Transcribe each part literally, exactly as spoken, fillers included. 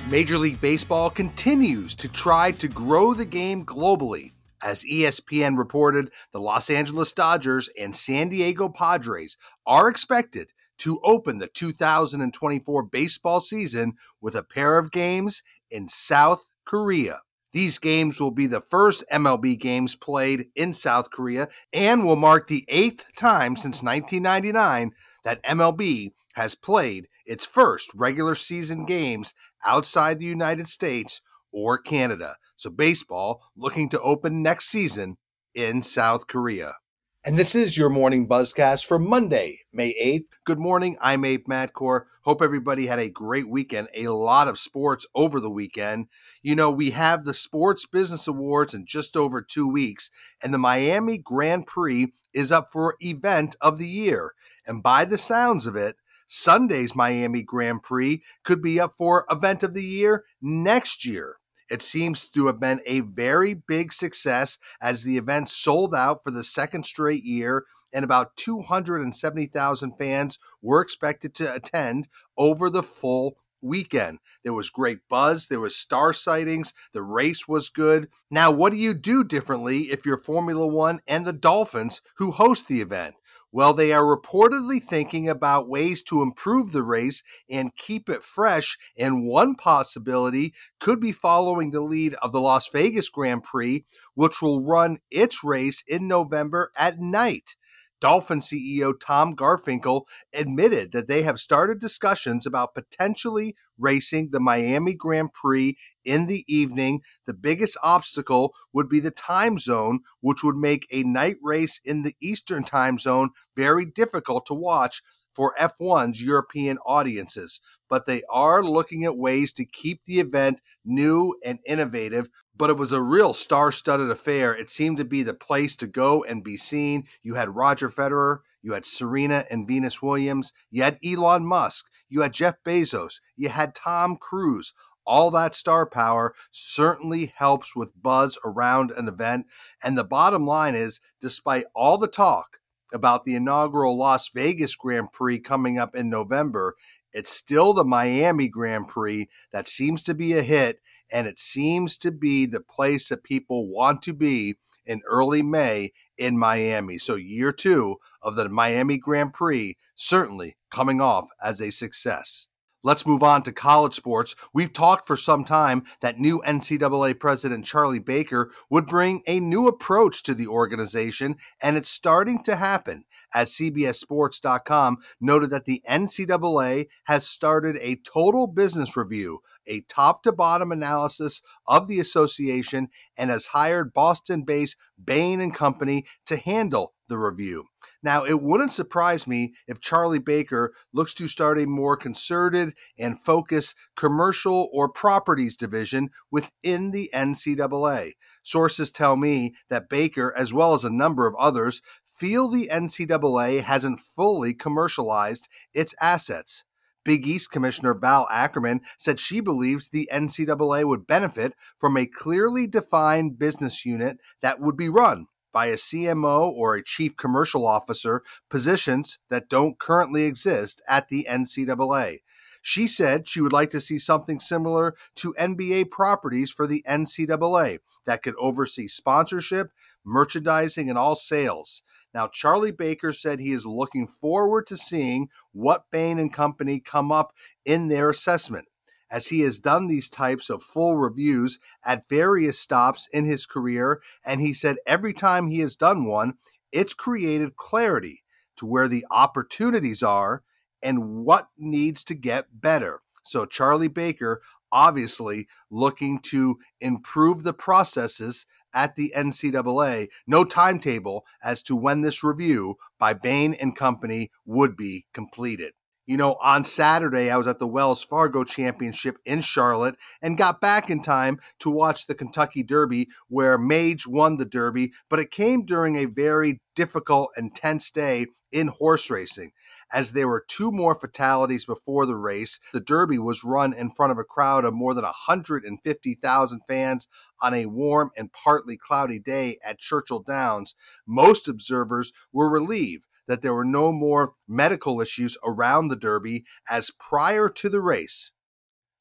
Major League Baseball continues to try to grow the game globally. As E S P N reported, the Los Angeles Dodgers and San Diego Padres are expected to open the two thousand twenty-four baseball season with a pair of games in South Korea. These games will be the first M L B games played in South Korea and will mark the eighth time since nineteen ninety-nine that M L B has played its first regular season games outside the United States or Canada. So baseball looking to open next season in South Korea. And this is your morning buzzcast for Monday, May eighth. Good morning. I'm Abe Madcore. Hope everybody had a great weekend. A lot of sports over the weekend. You know, we have the Sports Business Awards in just over two weeks, and the Miami Grand Prix is up for Event of the Year. And by the sounds of it, Sunday's Miami Grand Prix could be up for Event of the Year next year. It seems to have been a very big success as the event sold out for the second straight year, and about two hundred seventy thousand fans were expected to attend over the full weekend. There was great buzz. There was star sightings. The race was good. Now, what do you do differently if you're Formula One and the Dolphins who host the event? Well, they are reportedly thinking about ways to improve the race and keep it fresh, and one possibility could be following the lead of the Las Vegas Grand Prix, which will run its race in November at night. Dolphin C E O Tom Garfinkel admitted that they have started discussions about potentially racing the Miami Grand Prix in the evening. The biggest obstacle would be the time zone, which would make a night race in the Eastern time zone very difficult to watch for F one's European audiences. But they are looking at ways to keep the event new and innovative. But it was a real star-studded affair. It seemed to be the place to go and be seen. You had Roger Federer, you had Serena and Venus Williams, you had Elon Musk, you had Jeff Bezos, you had Tom Cruise. All that star power certainly helps with buzz around an event. And the bottom line is, despite all the talk about the inaugural Las Vegas Grand Prix coming up in November, it's still the Miami Grand Prix that seems to be a hit, and it seems to be the place that people want to be in early May in Miami. So year two of the Miami Grand Prix certainly coming off as a success. Let's move on to college sports. We've talked for some time that new N C double A president Charlie Baker would bring a new approach to the organization, and it's starting to happen, as C B S Sports dot com noted that the N C double A has started a total business review, a top-to-bottom analysis of the association, and has hired Boston-based Bain and Company to handle the review. Now, it wouldn't surprise me if Charlie Baker looks to start a more concerted and focused commercial or properties division within the N C double A. Sources tell me that Baker, as well as a number of others, feel the N C double A hasn't fully commercialized its assets. Big East Commissioner Val Ackerman said she believes the N C double A would benefit from a clearly defined business unit that would be run by a C M O or a chief commercial officer, positions that don't currently exist at the N C double A. She said she would like to see something similar to N B A properties for the N C double A that could oversee sponsorship, merchandising, and all sales. Now, Charlie Baker said he is looking forward to seeing what Bain and Company come up in their assessment, as he has done these types of full reviews at various stops in his career, and he said every time he has done one, it's created clarity to where the opportunities are and what needs to get better. So Charlie Baker obviously looking to improve the processes at the N C double A. No timetable as to when this review by Bain and Company would be completed. You know, on Saturday, I was at the Wells Fargo Championship in Charlotte and got back in time to watch the Kentucky Derby, where Mage won the Derby, but it came during a very difficult and tense day in horse racing. As there were two more fatalities before the race, the Derby was run in front of a crowd of more than one hundred fifty thousand fans on a warm and partly cloudy day at Churchill Downs. Most observers were relieved that there were no more medical issues around the Derby, as prior to the race,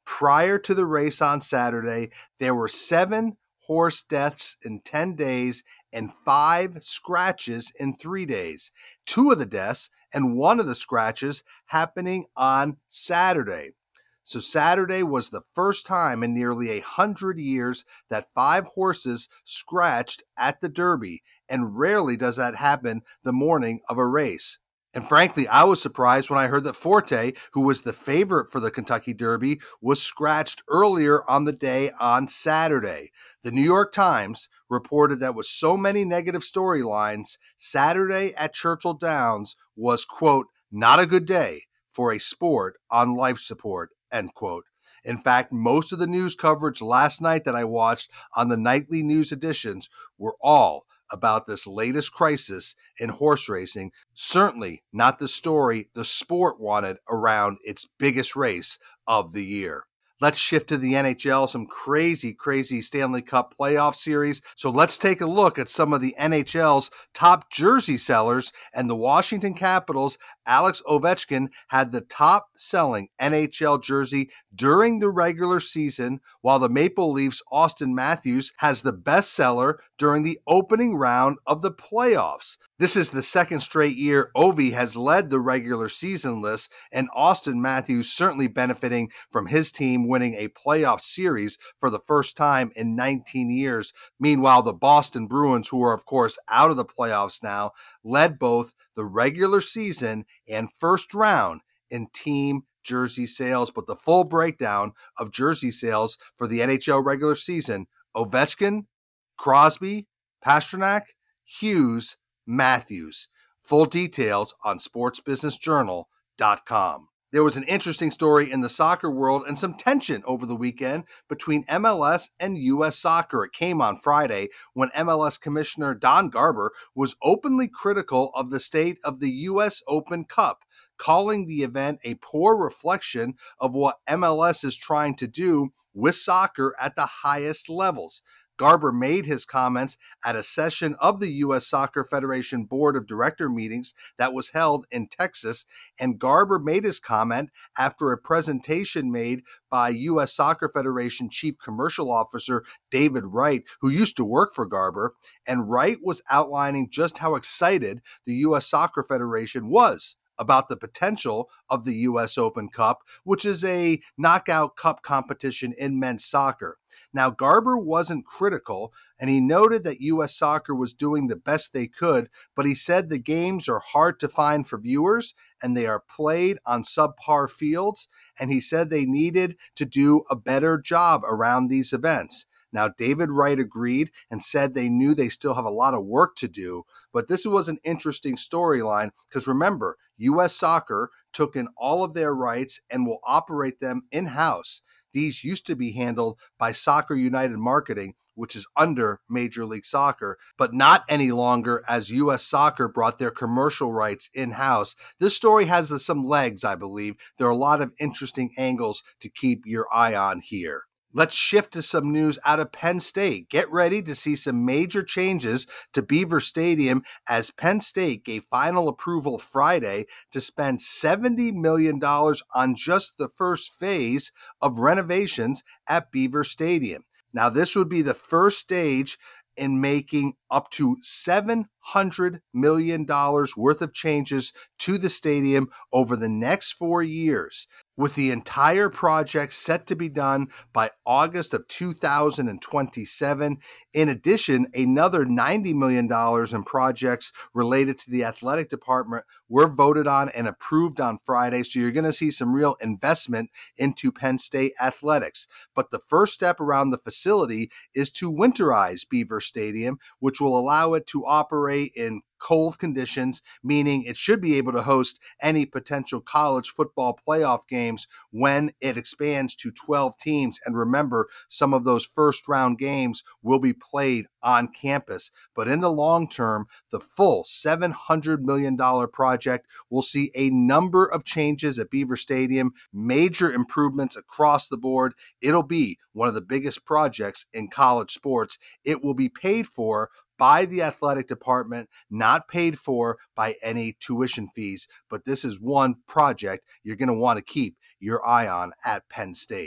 Prior to the race on Saturday, there were seven horse deaths in ten days and five scratches in three days. Two of the deaths and one of the scratches happening on Saturday. So Saturday was the first time in nearly a hundred years that five horses scratched at the Derby, and rarely does that happen the morning of a race. And frankly, I was surprised when I heard that Forte, who was the favorite for the Kentucky Derby, was scratched earlier on the day on Saturday. The New York Times reported that with so many negative storylines, Saturday at Churchill Downs was, quote, not a good day for a sport on life support, end quote. In fact, most of the news coverage last night that I watched on the nightly news editions were all about this latest crisis in horse racing. Certainly not the story the sport wanted around its biggest race of the year. Let's shift to the N H L, some crazy, crazy Stanley Cup playoff series. So let's take a look at some of the N H L's top jersey sellers, and the Washington Capitals' Alex Ovechkin had the top selling N H L jersey during the regular season, while the Maple Leafs' Austin Matthews has the best seller during the opening round of the playoffs. This is the second straight year Ovi has led the regular season list, and Austin Matthews certainly benefiting from his team winning a playoff series for the first time in nineteen years. Meanwhile, the Boston Bruins, who are of course out of the playoffs now, led both the regular season and first round in team jersey sales. But the full breakdown of jersey sales for the N H L regular season: Ovechkin, Crosby, Pastrnak, Hughes, Matthews. Full details on sports business journal dot com. There was an interesting story in the soccer world and some tension over the weekend between M L S and U S Soccer. It came on Friday when M L S Commissioner Don Garber was openly critical of the state of the U S Open Cup, calling the event a poor reflection of what M L S is trying to do with soccer at the highest levels. Garber made his comments at a session of the U S Soccer Federation Board of Director meetings that was held in Texas, and Garber made his comment after a presentation made by U S Soccer Federation Chief Commercial Officer David Wright, who used to work for Garber, and Wright was outlining just how excited the U S Soccer Federation was about the potential of the U S Open Cup, which is a knockout cup competition in men's soccer. Now, Garber wasn't critical, and he noted that U S Soccer was doing the best they could, but he said the games are hard to find for viewers, and they are played on subpar fields, and he said they needed to do a better job around these events. Now, David Wright agreed and said they knew they still have a lot of work to do, but this was an interesting storyline because remember, U S Soccer took in all of their rights and will operate them in-house. These used to be handled by Soccer United Marketing, which is under Major League Soccer, but not any longer as U S Soccer brought their commercial rights in-house. This story has some legs, I believe. There are a lot of interesting angles to keep your eye on here. Let's shift to some news out of Penn State. Get ready to see some major changes to Beaver Stadium as Penn State gave final approval Friday to spend seventy million dollars on just the first phase of renovations at Beaver Stadium. Now, this would be the first stage in making up to seven hundred million dollars worth of changes to the stadium over the next four years, with the entire project set to be done by August of two thousand twenty-seven. In addition, another ninety million dollars in projects related to the athletic department were voted on and approved on Friday, so you're going to see some real investment into Penn State athletics. But the first step around the facility is to winterize Beaver Stadium, which will allow it to operate in cold conditions, meaning it should be able to host any potential college football playoff games when it expands to twelve teams. And remember, some of those first round games will be played on campus. But in the long term, the full seven hundred million dollars project will see a number of changes at Beaver Stadium, major improvements across the board. It'll be one of the biggest projects in college sports. It will be paid for by the athletic department, not paid for by any tuition fees. But this is one project you're going to want to keep your eye on at Penn State.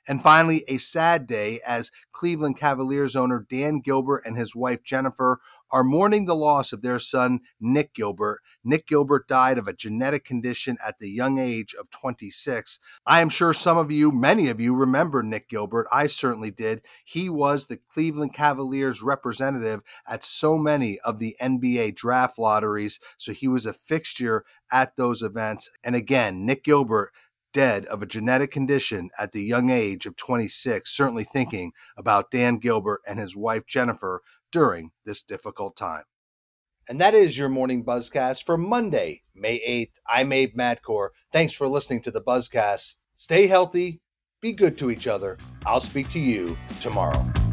And finally, a sad day as Cleveland Cavaliers owner Dan Gilbert and his wife Jennifer are mourning the loss of their son, Nick Gilbert. Nick Gilbert died of a genetic condition at the young age of twenty-six. I am sure some of you, many of you, remember Nick Gilbert. I certainly did. He was the Cleveland Cavaliers representative at so many of the N B A draft lotteries, so he was a fixture at those events. And again, Nick Gilbert, dead of a genetic condition at the young age of twenty-six, certainly thinking about Dan Gilbert and his wife Jennifer during this difficult time. And that is your morning Buzzcast for Monday, May eighth. I'm Abe Madkour. Thanks for listening to the Buzzcast. Stay healthy, be good to each other. I'll speak to you tomorrow.